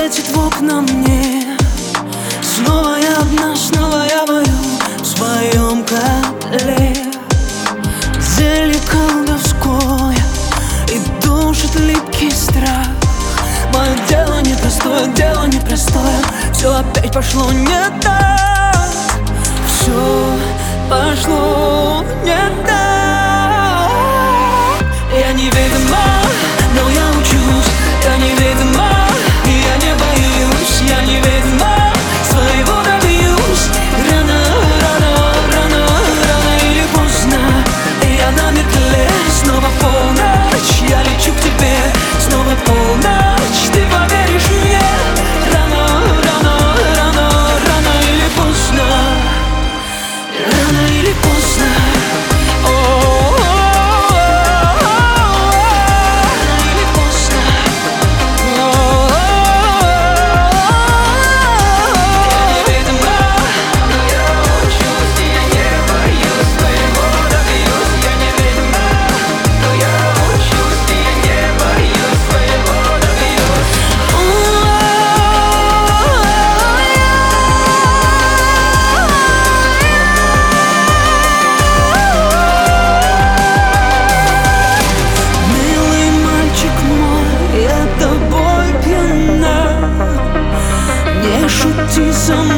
светит в окна мне. Снова я одна, снова я варю в своем котле. Зелье колдовское и душит липкий страх. Мое дело непростое, все опять пошло не так. Все пошло не так. Я неведома, но я учусь. Я неведома, и я не боюсь. Я неведома, своего добьюсь. Рано или поздно я на метле. Снова полночь, я лечу к тебе. Снова полночь, ты поверишь мне. Рано или поздно. Рано или поздно. Шути со мной.